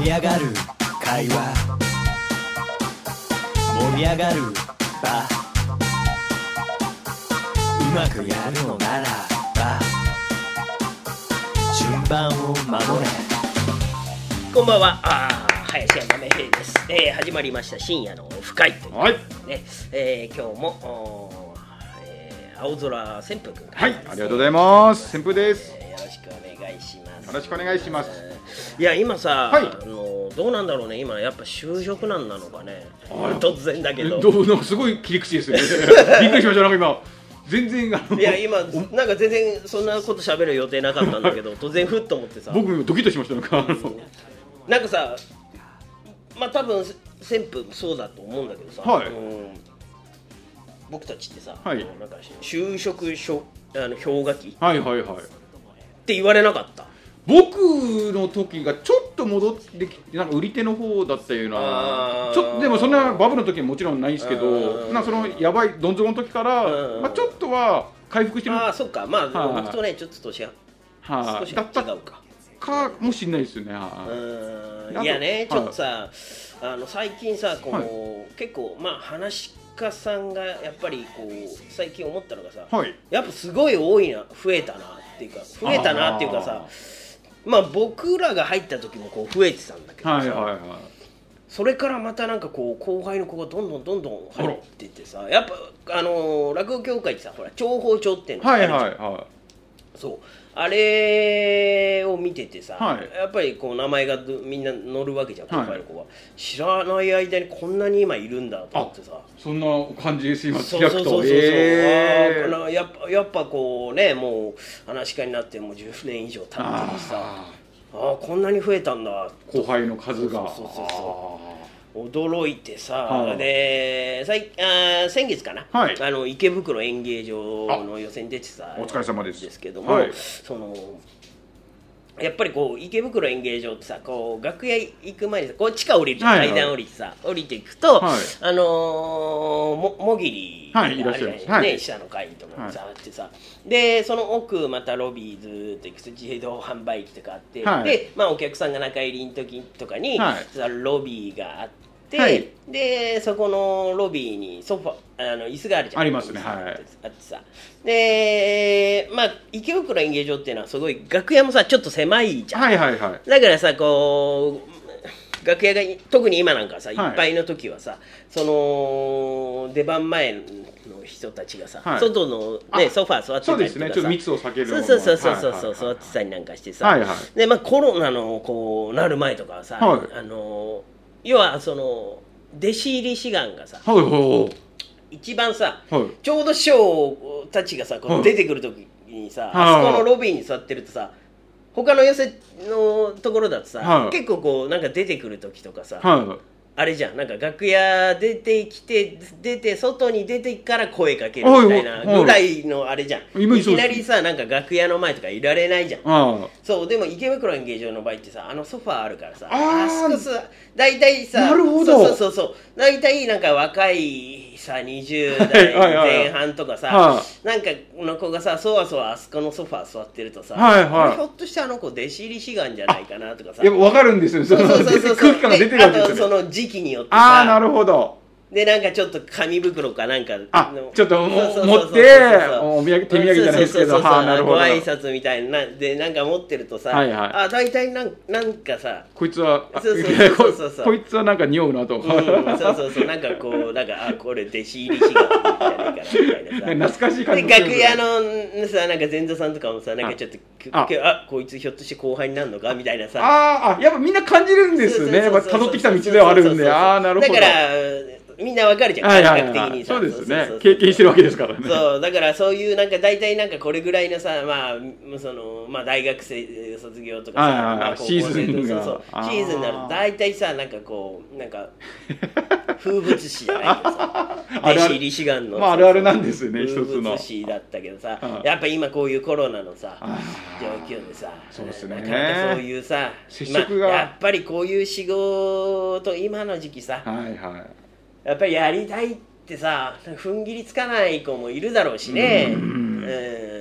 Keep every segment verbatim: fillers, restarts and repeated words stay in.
盛り上がる会話盛り上がる場うまくやるのならば順番を守れ。 こんばんは。あ林家豆平です、えー、始まりました深夜のオフ会ということで、ね、はい、えー、今日も、えー、青空旋風君から、ね、 はい、ありがとうございます。旋風です、 えー、よろしくお願いします。 よろしくお願いします。 いや今さ、 はい、 あのどうなんだろうね、今やっぱ就職難なのかね。突然だけどどうなんかすごい切り口ですよねびっくりしました。なんか今全然あのいや今なんか全然そんなこと喋る予定なかったんだけど突然ふっと思ってさ、 僕もドキッとしました。なんかあのなんかさ、まあ多分旋風そうだと思うんだけどさ、 はい、 うん、僕たちってさ、 はい、 なんか就職しょあの氷河期はいはいはいって言われなかった。 僕の時がちょっと戻ってきて、なんか売り手の方だったような、ちょっとでもそんなバブルの時はもちろんないですけど、なんかそのやばいどん底の時から、まあ、ちょっとは回復してる。 ああそっか、まあ、はあ、僕とねちょっと年が、はあ、少し違うかかもしれないですよね。 うん、いやね、ちょっとさ、あの最近さこう、はい、結構まあ話し家さんがやっぱりこう最近思ったのがさ、はい、やっぱすごい多いな、増えたなっていうか増えたなっていうかさ、まあ僕らが入った時もこう増えてたんだけどさ、はいはいはい、それからまたなんかこう後輩の子がどんどんどんどん入ってってさ、やっぱあのー、落語協会ってさ、ほら長宝帳っていうのがあるじゃん、はいはいはい、そうあれを見ててさ、はい、やっぱりこう名前がみんな載るわけじゃん、後輩の子は、はい、知らない間にこんなに今いるんだと思ってさ、 そんな感じします。 そうそうそうそう、えー、あやっぱやっぱこうね、もう話し家になってもうじゅうねん以上経ってるしさ、ああこんなに増えたんだ、 後輩の数が、 そうそうそうそう驚いてさ、はあ、であ先月かな、はい、あの池袋演芸場の予選出てたお疲れ様ですですけども、はい、そのやっぱりこう池袋演芸場ってさ、こう楽屋行く前にさ、こう地下降りる、はいはい、階段降りてさ降りていくと、はい、あのー、ももぎりがあるじゃないですか、はい、ね、下の階とかにさ、はい、あってさ、でその奥またロビーずーっと行くと自動販売機とかあって、はい、で、まあ、お客さんが中入りの時とかに、はい、ロビーがあって、はい、でそこのロビーにソファあの椅子があるじゃん、 ありますね、はい、 あってさ、でまあ池袋演芸場っていうのはすごい楽屋もさちょっと狭いじゃん、はいはいはい、だからさこう楽屋が特に今なんかさ、はい、いっぱいの時はさ、その出番前の人たちがさ、はい、外の、ね、ソファー座ってたりとかさ、そうですね、ちょっと密を避けるそうそうそうそうそう、はいはいはい、座ってたりなんかしてさ、はいはい、でまあコロナのこうなる前とかはさ、はい、あの要はその弟子入り志願がさ、はいはいはい、一番さ、はい、ちょうど師匠たちがさこう出てくる時にさ、はい、あそこのロビーに座ってるとさ、他の寄席のところだとさ、はい、結構こうなんか出てくる時とかさ、はい、あれじゃん、なんか楽屋出てきて出て外に出てから声かけるみたいなぐらいのあれじゃん、はいはい、いきなりさなんか楽屋の前とかいられないじゃん、はい、そうでも池袋演芸場の場合ってさ、あのソファーあるからさ、あそこさ大体さ、なるほど、そうそうそうそう、大体なんか若いさにじゅう代前半とかさ、はいはい、なんかの子がさそわそわあそこのソファー座ってるとさ、はいはい、ひょっとしてあの子弟子入り志願じゃないかなとかさ、 いや分かるんですよ、その空気感が出てるわけですよね。あとその時期によってさ、 あーなるほど、 でなんかちょっと紙袋かなんかあちょっと持ってお土産手土産じゃないですけど、はあなるほど、 ご挨拶みたいなでなんか持ってるとさ、はいはい、あ大体なんなんかさこいつはそうそうそうそうそうこいつはなんか匂うなと、うん、そうそうそうなんかこうなんかあこれ弟子入り志願じゃないかなみたいなさ懐かしい感じで楽屋のさなんか前座さんとかもさなんかちょっとああこいつひょっとして後輩になるのかみたいなさ、 ああやっぱみんな感じるんですね、辿ってきた道ではあるんで、ああなるほど、 だからみんなわかるじゃん、感覚的にさ、 そうですね、経験してるわけですからね。 そうだからそういうなんか大体なんかこれぐらいのさ、まあそのまあ大学生卒業とかさ、まあ、 シーズンがそうそうシーズンになると大体さなんかこうなんか風物詩じゃないけどさ弟子入り志願のまああるあるなんですよね、一つの風物詩だったけどさ、やっぱ今こういうコロナのさ状況でさ、 そうですね、 なかなかそういうさ接触が、まあ、やっぱりこういう仕事今の時期さ、はいはいやっぱりやりたいってさ踏ん切りつかない子もいるだろうしね、うん、うん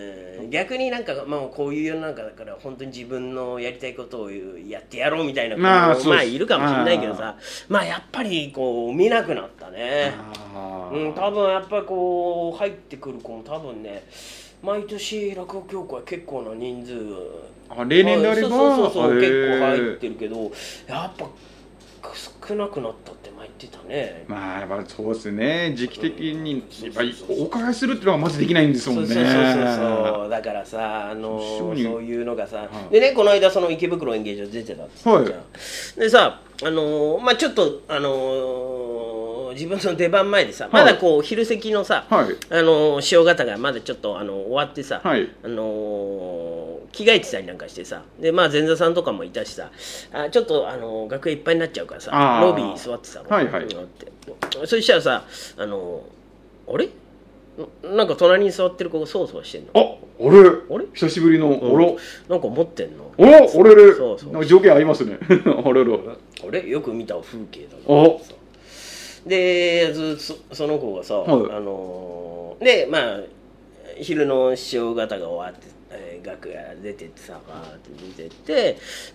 逆になんか、まあ、こういう世の中だから本当に自分のやりたいことをやってやろうみたいな子も、まあ、まあいるかもしれないけどさ、まあやっぱりこう見なくなったね。うん、多分やっぱりこう入ってくる子も多分ね、毎年落語協会結構な人数、 あ例年であればそうそうそう結構入ってるけど、やっぱ少なくなったって前言ってたね。 まあやっぱそうですね、時期的にやっぱりお伺いするっていうのはまずできないんですもんね。 そうそうそうそうだからさ、あのそういうのがさ、はい、でねこの間その池袋演芸場出てたって言ってたじゃん、はい、でさあのまあちょっとあの自分の出番前でさ、まだこう昼席のさ、はい、あの塩方がまだちょっとあの終わってさ、はい、あの着替えてたりなんかしてさ、でまあ前座さんとかもいたしさ、あちょっとあの楽屋いっぱいになっちゃうからさ、ロビー座ってたの、はいはい、ってそしたらさ、あのあれなんか隣に座ってる子がそわそわしてんの。 あ、あれあれ久しぶりの、 うん、あらなんか持ってんの。 あらあれれそうそうなんか条件合いますね。あれれあれよく見た風景だな。あでずそ, その子がさ、はい、あのでまあ昼の師匠方が終わって、えー、楽屋出てってさバーって出てって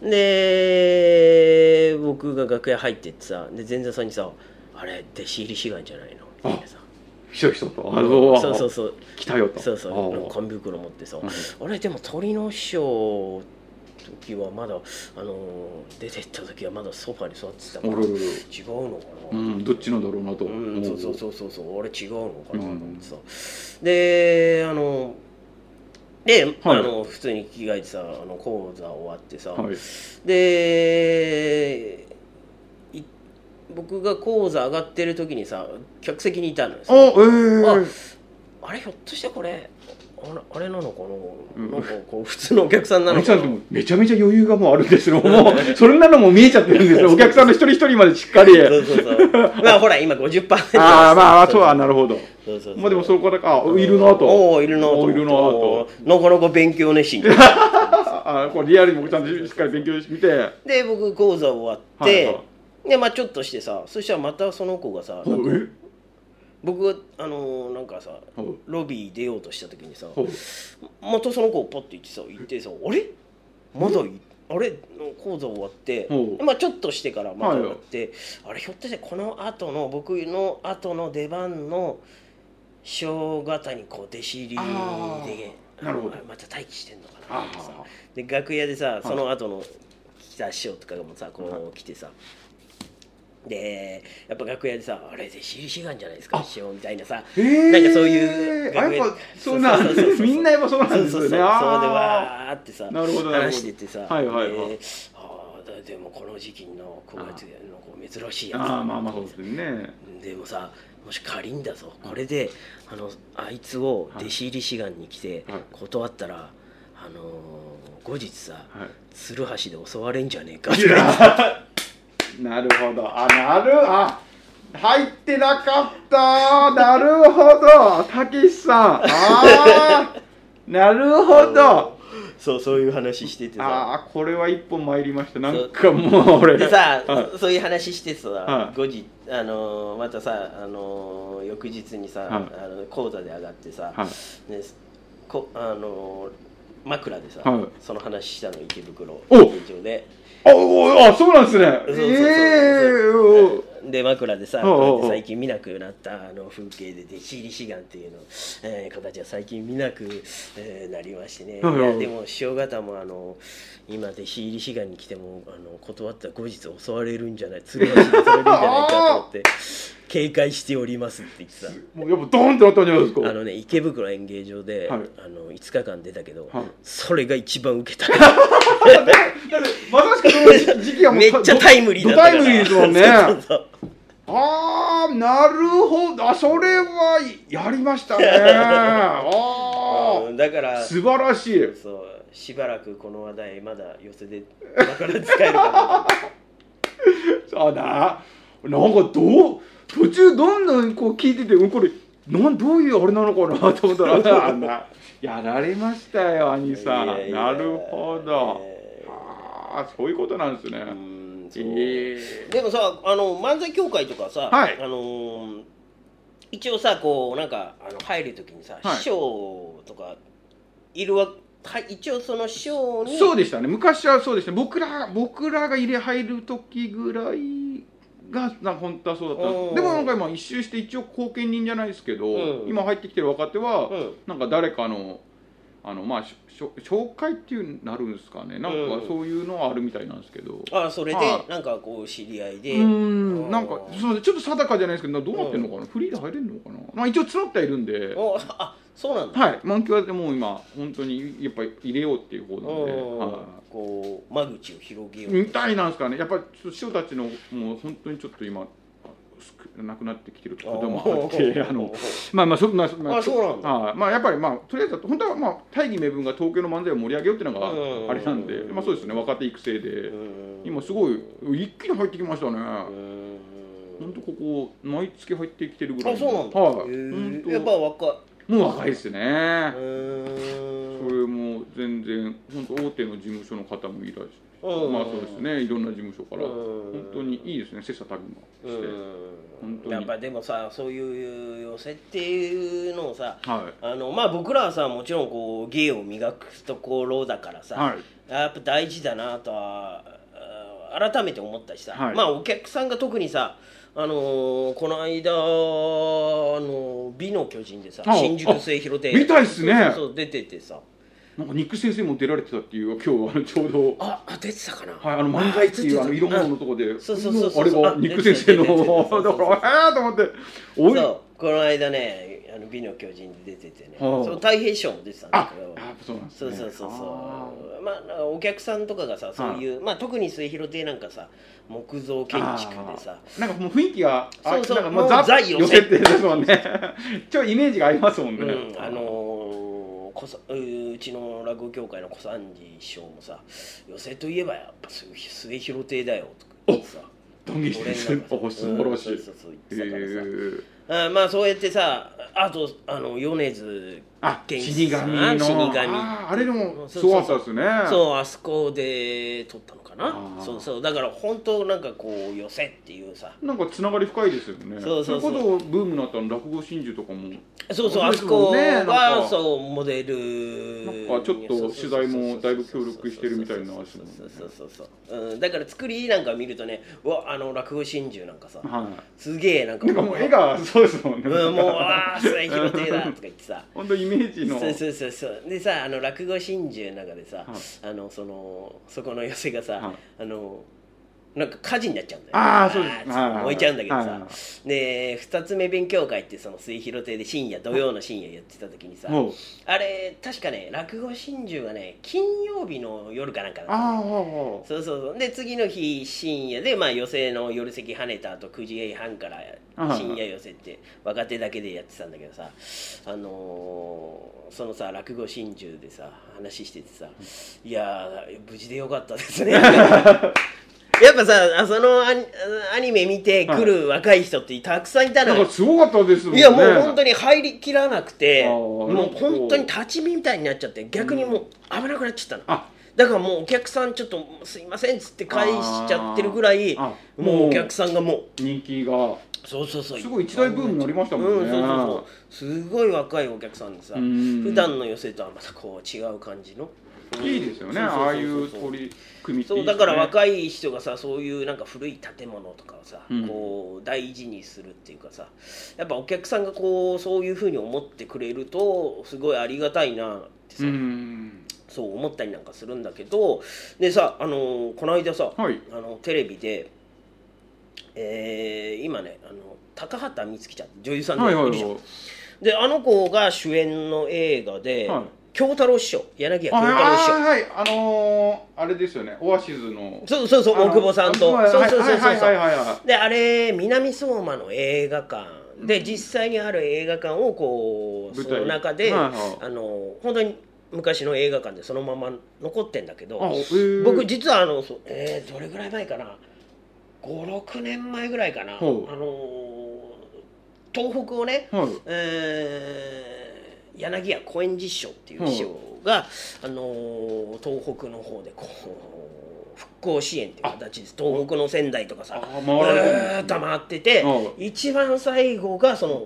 で僕が楽屋入ってってさで前座さんにさあれ弟子入り志願じゃないのってさひそひそとあのそうそうそう来たよとそうそう紙袋持ってさ、うん、あれでも鳥の師匠時はまだあの出てった時はまだソファに座ってたから違うのかな、 うん、どっちのだろうなと、 うん、そうそうそうそうそうあれ違うのかなと思ってさ、うん、であので、はい、あの普通に着替えてさあの講座終わってさ、はい、で僕が講座上がってる時にさ客席にいたのよ。あ、えー、あ, あれひょっとしてこれあれ, あれなのかな、うん、なんかこう普通のお客さんなのかな。 めちゃめちゃ余裕がもうあるんですよ。もうそれなのも見えちゃってるんですよ。お客さんの一人一人までしっかり。そうそうそうまあほら今 ごじゅっパーセントああまあそうはなるほど。そうそうそうまあでもそこからあいるなと。 おおいるなと。いるなと。なかなか勉強熱心。 あこれリアルに僕ちゃんとしっかり勉強してみて。 で僕講座終わって、はいはい、でまあちょっとしてさそしたらまたその子がさなんか僕があのー、なんかさロビー出ようとした時にさまたその子をポッと行ってさ行ってさあれまだあれ講座終わってまあちょっとしてからまた終わってあれひょっとしてこの後の僕の後の出番の師匠方にこう弟子入りでなるほどまた待機してんのかなってさで楽屋でさその後の来た師匠とかがもさこう来てさでやっぱ楽屋でさあれで私利志願じゃないですか師匠みたいなさ、えー、なんかそういう楽屋やっぱそうなみんなやっぱそうなんですよね。そうそうそうそうでわーってさ話しててさ、 はいはいはい、 であでもこの時期のこうやってのこう珍しいやつあまあまあそうですね。 でもさもし仮にだぞこれであのあいつを弟子入り志願に来て断ったら、はい、あのー、後日さ、はい、鶴橋で襲われんじゃねえかってなるほどあなるあ入ってなかったなるほどたけしさんあなるほどそうそういう話しててさああこれは一本参りましたなんかもう俺でさ、はい、そういう話してさ、はい、後日あのー、またさあのー、翌日にさ、はい、あの講座で上がってさ、はい、ねこあのー、枕でさ、はい、その話したの池袋劇場でああそうなんですね。そうそうそうそう、 えー、で枕でさ最近見なくなったあの風景で弟子入り志願っていうの、えー、形は最近見なく、えー、なりましてね。いやでも師匠方もあの今弟子入り志願に来てもあの断ったら後日襲われるんじゃない鶴橋で襲われるんじゃないかと思って警戒しておりますって言ってさもうやっぱドーンってなったんじゃないですか。 あのね池袋演芸場で、はい、あのいつかかん出たけど、はい、それが一番ウケたまさしくその時期がもうめっちゃタイムリーだったからタイムリーですもんねそうそうああなるほどあそれはやりましたねああだから素晴らしいそうしばらくこの話題まだ寄せでだから使えるかなそうだなんかどう途中どんどんこう聞いててこれなんどういうあれなのかなと思ったらあんなやられましたよ兄さん。いやいやなるほど、えー、あそういうことなんですね。うんそう、えー、でもさあの漫才協会とかさ、はい、あのー、一応さこうなんかあの入る時にさ、はい、師匠とかいるわはい、一応そのショーにそうでしたね。昔はそうでしたね。僕ら僕らが入れ入る時ぐらいがなんか本当はそうだった。でもなんか今一周して一応後見人じゃないですけど、うん、今入ってきてる若手は、うん、なんか誰かのあのまあ紹介っていうなるんですかね。なんかそういうのはあるみたいなんですけど。うん、 ああそれでなんかこう知り合いで。 うんなんかそうちょっと定かじゃないですけどどうなってんのかな。うん、フリーで入れるのかな。まあ一応募ってはいるんで。 おあそうなんだ。 はい。満響はでも今本当にやっぱり入れようっていう方なんで。はい、 こう間口を広げよう。 みたいなんですかね。やっぱり師匠たちのもう本当にちょっと今。なくなってきてることもあってあのまあまあそんなまあそうなんだ。 あまあやっぱりまあとりあえず本当はまあ大義名分が東京の漫才を盛り上げようっていうのがあれなんでまあそうですね若手育成で今すごい一気に入ってきましたね。本当ここ毎月入ってきてるぐらい。 あそうなんだ。はいやっぱ若いもう若いですね。それも全然本当大手の事務所の方もいらっしゃる。まあそうですねいろんな事務所から本当にいいですね切磋琢磨して本当にやっぱでもさそういう寄せっていうのをさ、はい、あのまあ僕らはさもちろんこう芸を磨くところだからさ、はい、やっぱ大事だなとは改めて思ったしさ、はい、まあお客さんが特にさあのー、この間あの美の巨人でさ新宿末広亭見たいっすね。 そうそう出ててさなんかニック先生も出られてたっていう今日あのちょうどああ出てたかな。 はいあの漫才っていうあの色物のとこでそうそうそうそうあれがニック先生のだからええと思っておいそうこの間ねあの美の巨人で出ててねその太平師匠も出てたんだけどあそうなんですね。そうそうそうそうまあお客さんとかがさそういうまあ特に末広亭なんかさ木造建築でさなんかもう雰囲気がそうそうなんかもうザ寄せってですもんねちょイメージがありますもんね。 うんあのうちの落語協会の小三治師匠もさ寄席といえばやっぱ末広亭だよとか言ってさ断言して素晴らしい。そうそうそう言ってたからさあまあそうやってさあとあの米津玄師さん死神の死神ああれでもすごかったですね。 そうあそこで撮ったのかな。そうそうだから本当なんかこう寄せっていうさなんかつながり深いですよね。そうそうそうそれこそブームになったの落語真珠とかもそうそうあそこがそうモデルなんかちょっと取材もだいぶ協力してるみたいな話もそうそうそうそう、うん、だから作りなんか見るとねうわあの落語真珠なんかさ、はい、すげえなんかなんかもう絵がそうですもんね。 うんもうああ末広亭だとか言ってさ本当イメージのそうそうそうそうでさあの落語真珠の中でさ、はい、あのそのそこの寄せがさ、はい、あのなんか火事になっちゃうんだよ。 ああそうです。 燃えちゃうんだけどさで二つ目勉強会ってその末広亭で深夜土曜の深夜やってた時にさあれ確かね落語真珠がね金曜日の夜かなんかだったんだよ。そうそうそうで次の日深夜でまあ寄席の夜席跳ねた後くじはんから深夜寄席って若手だけでやってたんだけどさあのー、そのさ落語真珠でさ話しててさいや無事でよかったですねやっぱさそのアニメ見てくる若い人ってたくさんいたのよ。 なんかすごかったですもんね。 いやもう本当に入りきらなくてもう本当に立ち見みたいになっちゃって逆にもう危なくなっちゃったの、うん、だからもうお客さんちょっとすいませんっつって返しちゃってるぐらいもうお客さんがもう人気がそうそうそうすごい一大ブームになりましたもんね、うん、そうそうそうすごい若いお客さんでさ普段の寄席とはまたこう違う感じのいいですよね、ああいう取り組みっていいですね。 そうだから若い人がさそういうなんか古い建物とかをさ、うん、こう大事にするっていうかさやっぱお客さんがこうそういうふうに思ってくれるとすごいありがたいなってさ、うん、そう思ったりなんかするんだけどでさあのこの間さ、はい、あのテレビで、えー、今ねあの高畑充希ちゃん女優さんでいるじゃん、はいはいはい、であの子が主演の映画で、はい京太郎師匠柳家京太郎師匠はいあのー、あれですよねオアシズのそうそうそう大久保さんとそうそうそうそうそうであれ南相馬の映画館で実際にある映画館をこうその中で、はいはい、あの本当に昔の映画館でそのまま残ってんだけど、えー、僕実はあのそ、えー、どれぐらい前かなごろくねんまえぐらいかなあの東北をね、はい、えー柳家小円寺師匠っていう師匠が、うん、あの東北の方でこう復興支援っていう形です東北の仙台とかさずーっと回ってて、うん、一番最後がその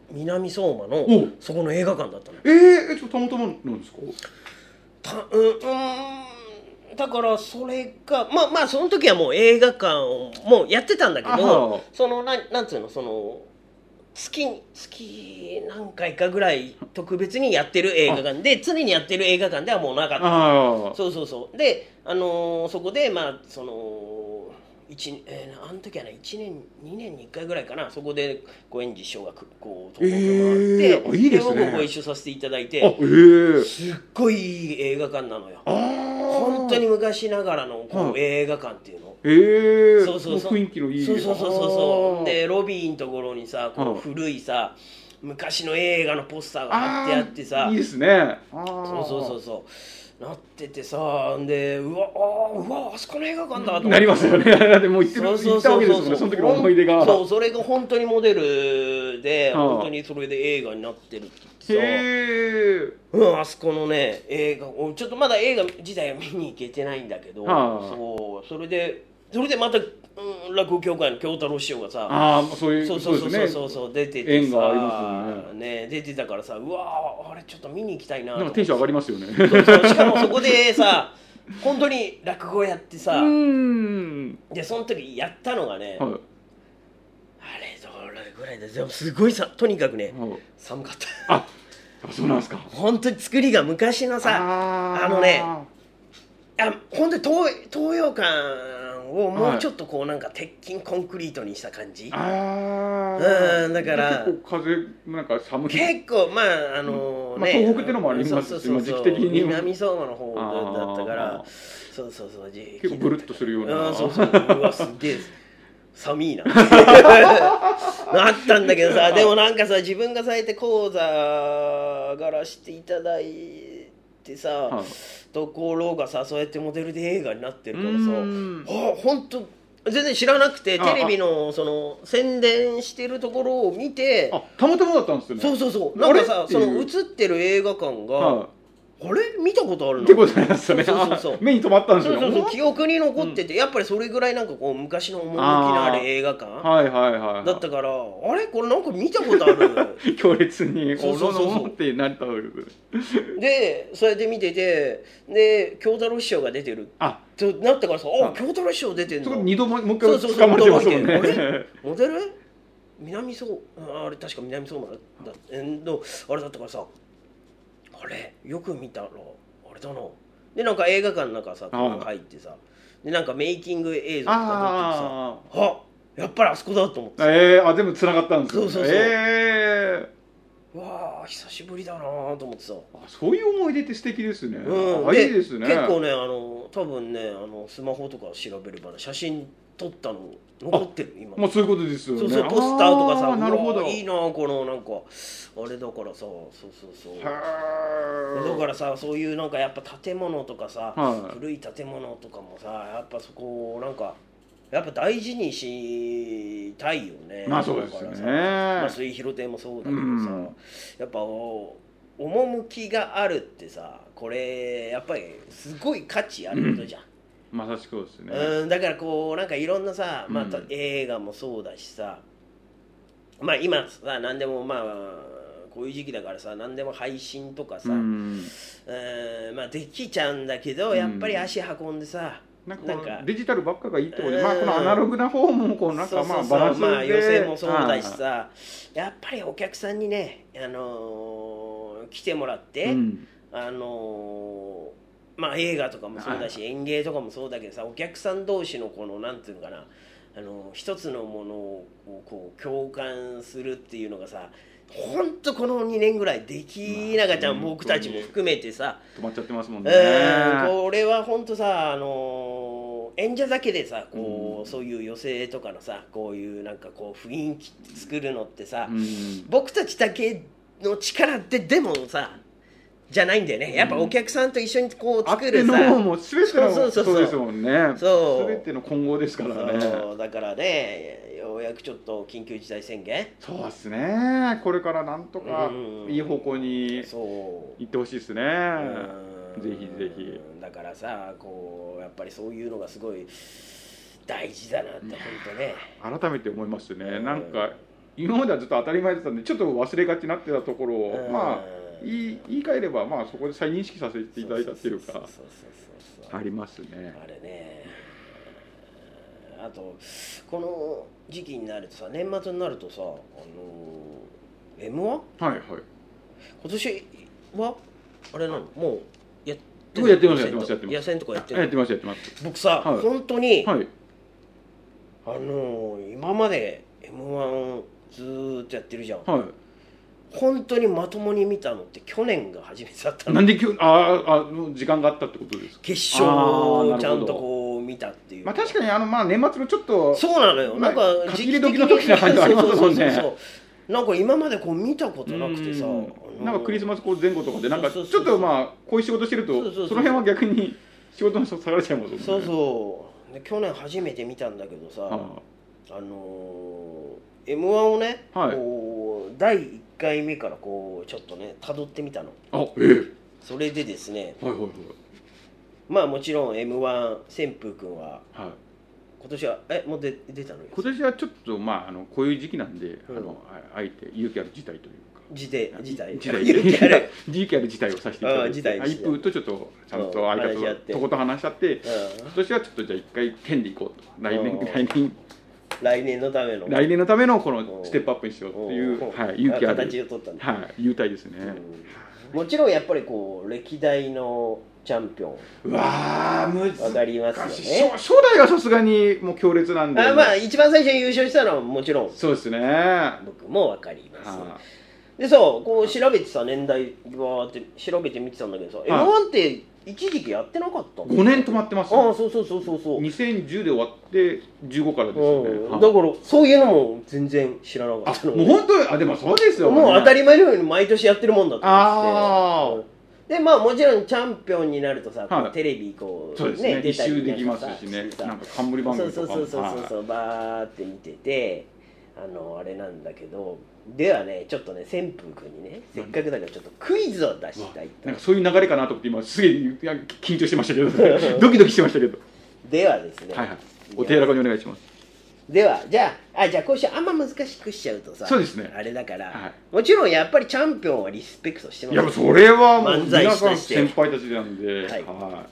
南相馬のそこの映画館だったの。 えー、えちょっとたまたまなんですか？ たうんうんだからそれがまあまあその時はもう映画館をもうやってたんだけど、そのななんつうのその月に月何回かぐらい特別にやってる映画館で常にやってる映画館ではもうなかった。そうそうそうで、あのー、そこでまあその一、えー、あの時はねいちねんにねんにいっかいぐらいかな、そこでご円寺師匠がこうともともらって、えー、いいですね、で僕もご一緒させていただいて、えー、すっごいいい映画館なのよ。本当に昔ながらのこう映画館っていうの、 えー、 そうそうそう雰囲気のいい、 そうそうそうそうでロビーのところにさこう古いさ昔の映画のポスターが貼ってあってさ、 いいですね。 そうそうそうそうなっててさ、でうわあうわあそこの映画館だと思ってなりますよね。だってもう行ってる行ったわけですもんね、その時の思い出が。 そうそれが本当にモデルで本当にそれで映画になってるって言ってさ、 へうん、あそこのね映画ちょっとまだ映画自体は見に行けてないんだけど、そうそれでそれでまた、うん、落語協会の京太郎師匠がさ、 あそういうそうそうそうそうそうそう出ててさ、 縁がありますよね。 ね出てたからさ、うわあれちょっと見に行きたいなと。 なんかテンション上がりますよね。 そうそうしかもそこでさ本当に落語やってさ、 うんでその時やったのがね、 はい、 あれどれぐらいででもすごいさとにかくね、はい、寒かった。 あそうなんですか。 本当に作りが昔のさ あ, あのねあ本当に 東, 東洋館をもうちょっとこうなんか鉄筋コンクリートにした感じ、 ああだから結構風なんか寒い結構まああのね、 まあ、東北ってのもありますし時期的に南相馬の方だったからそうそうそう結構ブルッとするようなあそうそううわすげえ寒いななったんだけどさ、でもなんかさ自分がされて講座がらしていただいてさ、はい、ところがさそうやってモデルで映画になってるからさ、あ本当全然知らなくてテレビのその宣伝してるところを見て、 あたまたまだったんですよね。 そうそうそうなんかさその映ってる映画館が、はいあれ見たことあるのってことなんですよね。 そうそうそう目に留まったんですよ。 そうそうそう記憶に残ってて、うん、やっぱりそれぐらいなんかこう昔の趣のある映画館はいはいはいはい、 だったからあれこれなんか見たことある強烈にそうそうそうそうってなったわけですでそれで見ててで京太郎師匠が出てるあとなったからさあ京太郎師匠出てるの二度ももう一回捕まってますもんね。 あれモデル南相あれ確か南相馬だえのあれだったからさあれよく見たらあれだなでなんか映画館の中さ入ってさでなんかメイキング映像とか撮ってさあやっぱりあそこだと思ってえー、あ全部つながったんですよ。 そうそうそう、 えー、わあ久しぶりだなと思ってさあそういう思い出って素敵ですね、 うん、 あいいですね。 結構ねあの多分ねあのスマホとか調べれば、ね、写真撮ったの残ってる今。 まあそういうことですよね。 そうそうポスターとかさなるほどいいなこのなんかあれだからさそうそうそうだからさそういうなんかやっぱ建物とかさ、はい、古い建物とかもさやっぱそこをなんかやっぱ大事にしたいよね。 まあそうですよね。 まあ水広亭もそうだけどさ、うん、やっぱ趣があるってさこれやっぱりすごい価値あることじゃん、 うん、まさしくそうですね。 うんだからこうなんかいろんなさ、まあ、映画もそうだしさ、うん、まあ今さ何でもまあこういう時期だからさ何でも配信とかさ、うんえー、まあできちゃうんだけどやっぱり足運んでさ、 なんかデジタルばっかがいいってことで、まあこのアナログな方もこうなんかまあバランスで、 まあ予選もそうだしさ、やっぱりお客さんにねあのー、来てもらって、うん、あのー、まあ映画とかもそうだし演芸とかもそうだけどさお客さん同士のこのなんていうのかなあの一つのものをこう共感するっていうのがさほんとこのにねんぐらいできなかった、まあ、僕たちも含めてさ止まっちゃってますもんね。 これはほんとさあの演者だけでさこう、うん、そういう寄席とかのさこういうなんかこう雰囲気作るのってさ、うん、僕たちだけの力ででもさじゃないんだよね。やっぱお客さんと一緒にこう作るさ、 うん、もう全てのそうそうですもんね。そう全ての混合ですからね。 そうだからねようやくちょっと緊急事態宣言そうですねこれからなんとかいい方向に行ってほしいですね。ぜひぜひだからさこうやっぱりそういうのがすごい大事だなって本当ね改めて思いますね。なんか今まではずっと当たり前だったんでちょっと忘れがちになってたところを、まあ言い, 言い換えれば、まあ、そこで再認識させていただいたっていうかありますね。 あれね。あとこの時期になるとさ、年末になるとさ、あのー、エムワン？ はいはい。 今年はあれなの？もうやってる？やってますやってますやってます。 野戦とかやってる？ やってますやってます。 僕さ、はい、本当に、 はい、 あのー、今まで エムワン ずーっとやってるじゃん。はい。本当にまともに見たのって去年が初めてだったの。 なんで今日ああ時間があったってことですか。 決勝をちゃんとこう見たっていう。 まあ確かにあのまあ年末のちょっとそうなのよ。なんか書き入れ時の時な感じがありますもんね。 なんか今までこう見たことなくてさ、 なんかクリスマス前後とかでなんかちょっとまあこういう仕事してるとその辺は逆に仕事の人下がれちゃいますもんね。 そうそうで去年初めて見たんだけどさ、あの エムワン をね、こうだいいっかいめからこうちょっとね辿ってみたの。 あ、ええ。 それでですね、 はいはいはい。 まあもちろん エムワン 旋風くんは、はい、今年はえもう出出たのよ。 今年はちょっとまああのこういう時期なんで、うん、あのあえて勇気ある事態というか。 自体自体自体勇気ある勇気ある事態をさせていただいて、一風とちょっとちゃんと相方ととこと話し合って、今年はちょっとじゃあ一回県で行こうと。来年来年。 来年のための来年のためのこのステップアップにしようっていう、はい、勇気ある形を取ったんで、 はい、優待ですね。 もちろんやっぱりこう歴代のチャンピオン、 うわー難しい。 わかりますよね。 初代はさすがにもう強烈なんで、 あまあ一番最初に優勝したのはもちろんそうですね。 僕もわかります。でさ、こう調べてさ、年代わーって調べてみてたんだけどさ、エムワン って一時期やってなかった？ ごねん止まってますよ。ああ、そうそうそうそうそう。 にせんじゅうで終わってじゅうごからですよね。 だからそういうのも全然知らなかったの。 もう本当にあでもそうですよ。 もう当たり前のように毎年やってるもんだと思って。 ああ。 でまあもちろんチャンピオンになるとさ、はい、テレビこうね出たりできますしね、なんか冠番組とかもそうそうそうそうそう、はい、バーって見てて、あのあれなんだけど、ではねちょっとね旋風君にねせっかくだからちょっとクイズを出したいと。 なんかそういう流れかなと思って今すげえ緊張してましたけどドキドキしてましたけど。 ではですね、 はいはい、お手柔らかにお願いします。 ではじゃあ、あじゃあこうしよう、あんま難しくしちゃうとさ、 そうですね、 あれだから、はい、ももちろんやっぱりチャンピオンはリスペクトしてます。 いやそれはもう皆さん先輩たちなんで、はいはい、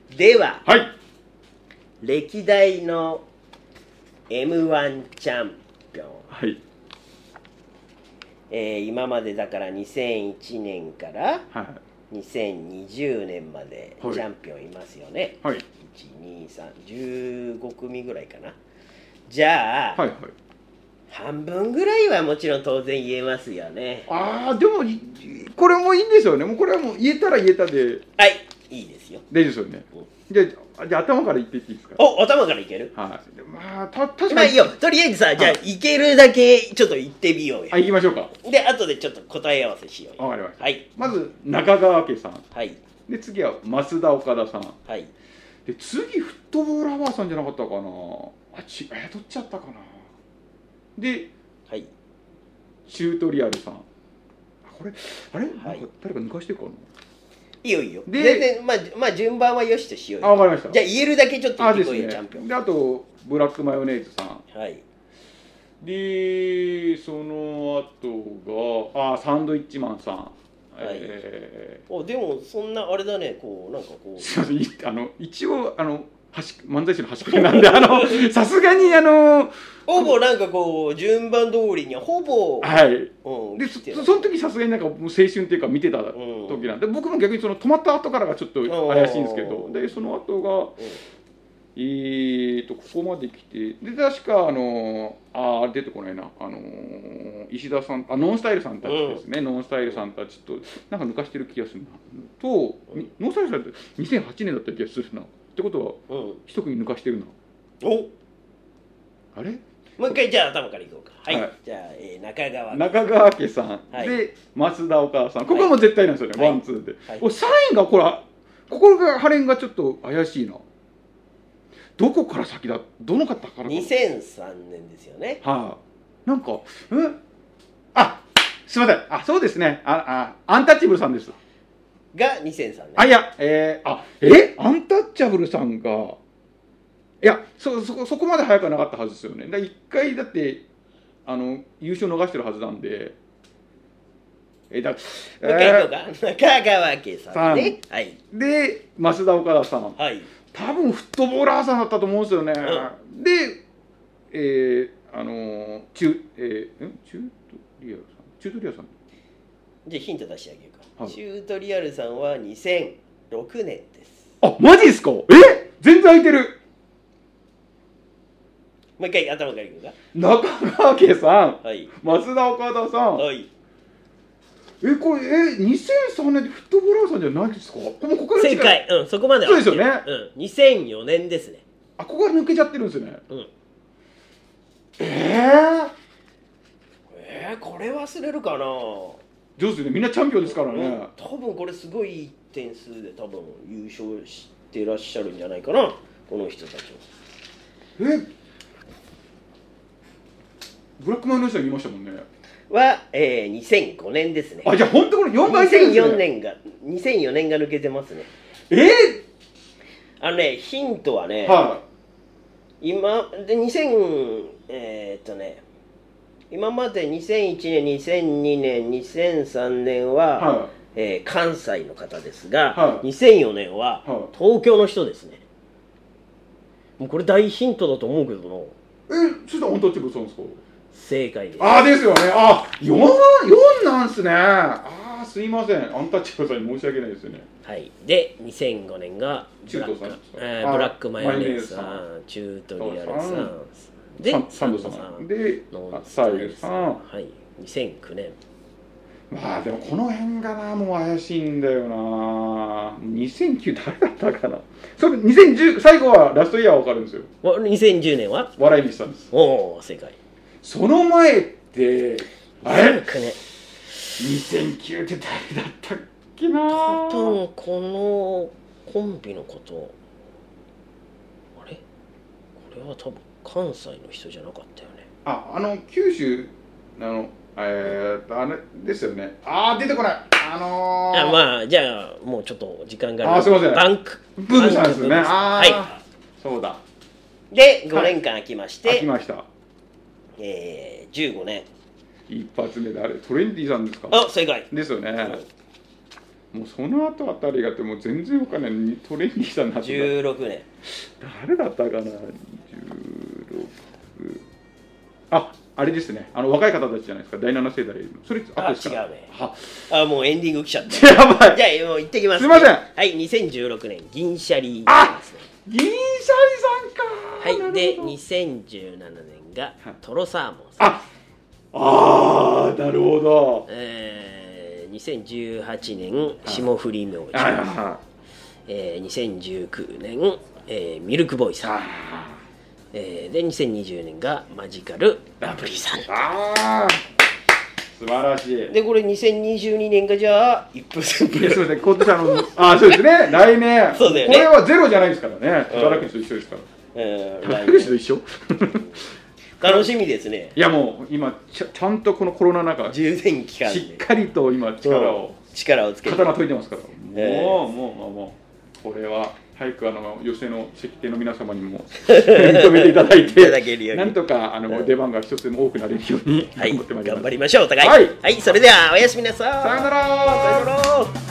では、 はい、 歴代の エムワン チャンピオン、 はい、 えー、今までだからにせんいちねんからにせんにじゅうねんまでチャンピオンいますよね、 はい、 いち、に、さん、じゅうごくみぐらいかな。じゃあ、 はいはい、 半分ぐらいはもちろん当然言えますよね。 ああでもこれもいいんですよね。もうこれはもう言えたら言えたで、 はいいいですよ。 大丈夫ですよね、うん、じゃあじゃあ頭から言っていっていいですか。 お頭からいける。 はい、まあた確かにまあいいよ、とりあえずさ、じゃあいけるだけちょっと言ってみようよ。 あ、行きましょうか。 で後でちょっと答え合わせしようよ。 わかりました。 はい、 まず中川家さん、 はい、で次は増田岡田さん、 はい、 で次フットボールアワーさんじゃなかったかなあ。ちえー、どっちやったかな。で、はい、チュートリアルさん、あこれあれ、はい、なんか誰か抜かしてるかな。 いいよいいよ。で全然まあまあ順番はよしとしようよ。 あ、わかりました。 じゃあ言えるだけちょっと言ってこいよ、ね、チャンピオン。 であとブラックマヨネーズさん、 はい、 でその後があサンドイッチマンさん、はい、 えー、おでもそんなあれだね、こうなんかこうすみません、あの一応あの漫才師の端くれなんで、あのさすがにあのほぼなんかこう順番通りにはほぼはい、うん、で そ, その時さすがになんかもう青春っていうか見てた時なんで、うん、僕も逆にその止まった後からがちょっと怪しいんですけど、でその後が、うん、えーとここまで来て、で確かあのああ出てこないな、あの石田さん、あノンスタイルさんたちですね、うん、ノンスタイルさんたちとなんか抜かしてる気がするなと、うん、ノンスタイルさんってにせんはちねんだった気がするなってことは、うん、一組抜かしてるな。おあれもう一回じゃあ頭からいこうか。はい、はい、じゃあ、えー、中川中川家さん、はい、で増田岡さん、ここはもう絶対なんですよね、はい、ワンツーで、はい、さんいがこれここがハレンがちょっと怪しいな。どこから先だ、どの方からにせんさんねんですよね。 はあ、なんかうんあすいません、あそうですね、ああアンタッチャブルさんですがにせんさんねん。 あいやえー、あえアンタッチャブルさんがいや そ, そ, そこまで早くはなかったはずですよね。だいっかいだってあの優勝逃してるはずなんで。えだもう一回行こうか、えー、香川家さんね、はい、 で増田岡田さん、 はい、 多分フットボーラーさんだったと思うんですよね、うん、で、えー、あのー、チュ、えー、んチュートリアルさんチュートリアルさんじゃあヒント出してあげるか、はい、チュートリアルさんはにせんろくねんです。 あ、マジですか。え全然空いてる。 もう一回頭からいくか。 中川家さん、 はい、 増田岡田さん、 はい、 え、これ、え、にせんさんねんでフットボーラーさんじゃないですか。ここから正解、うん、そこまでは。そうですよね。 うん、にせんよねんですね。 あ、ここから抜けちゃってるんですよね。 うん。 えー、 えー、これ忘れるかな。 上手ですね。みんなチャンピオンですからね。うん、 多分これすごい点数で多分優勝してらっしゃるんじゃないかな、この人たちは。 え、ブラックマンの人が言いましたもんね。 は、えー、にせんごねんですね。 あ、じゃあ本当これよんかい戦ですね。 にせんよねんがにせんよねんが抜けてますね。 えー、 あのね、ヒントはね、 はい、 今でにせんえー、っとね今までにせんいちねん、にせんにねん、にせんさんねんは、はい、えー、関西の方ですが、はい、にせんよねんは、はい、東京の人ですね。もうこれ大ヒントだと思うけどな。 え、そしたらアンタッチャブルさんですか。 正解です。 ああですよね。あ、よん、よんなんすね。ああ、すいません。アンタッチャブルさんに申し訳ないですよね。 はい。で、にせんごねんがブラック、えー、ブラックマヨネーズさん、チュートリアルさん、で、 サンドさん、で、サイルさん、 はい、にせんきゅうねん。 まあでもこの辺がな、もう怪しいんだよな。にせんきゅう誰だったかな。それにせんじゅう、最後はラストイヤーは分かるんですよ。 にせんじゅうねんは笑いにしたんです。 おお、正解。 その前ってあれにせんきゅうって誰だったっけな。 多分このコンビのこと、あれこれは多分関西の人じゃなかったよね。 あ、あの九州あのえー、あれですよね。あー出てこない。あのー、 あ、まあじゃあもうちょっと時間がある。 あ、すいません。 バンクブームさんですね。あー、はい、そうだ。 でごねんかん空きまして、 空きました。 えー、じゅうごねん。一発目であれトレンディさんですか。 あ、正解ですよね。もうその後あたりがあってもう全然わかんない。トレンディさんになってた。 じゅうろくねん。 誰だったかな。じゅうろく。あ、あれですね。あの若い方たちじゃないですか。だいなな世代。それあですか。 違うね。 はあ、もうエンディング来ちゃった。 やばい。 じゃあもう行ってきます、 ね。すみません。 はい、にせんじゅうろくねん銀シャリ、ね。 あ、銀シャリさんか。 はい、でにせんじゅうななねんがトロサーモンさん。 あ、あー、なるほど。 えー、にせんじゅうはちねん霜降り明星。えー、にせんじゅうきゅうねん、えー、ミルクボーイさん。えー、でにせんにじゅうねんがマジカルラブリーさん。 あー、素晴らしい。 でこれにせんにじゅうにねんがじゃあ一風旋風。 そうですね。今年あのあ、そうですね。来年。 そうだよね。 これはゼロじゃないですからね。宝くじと一緒ですから。 えー、 宝くじと一緒。 楽しみですね。 いやもう今ち ゃ, ちゃんとこのコロナの中充電期間でしっかりと今力を、 うん、力をつけて刀研いでますから。もう、 えー、 もうもうもうこれは。早くあの寄席の席亭の皆様にも認めていただいていただけるように、 なんとかあの、うん、出番が一つでも多くなれるように頑張ってまいります。 はい、頑張りましょうお互い。 はい、 はい、それではおやすみなさい。 さよなら。 さよなら。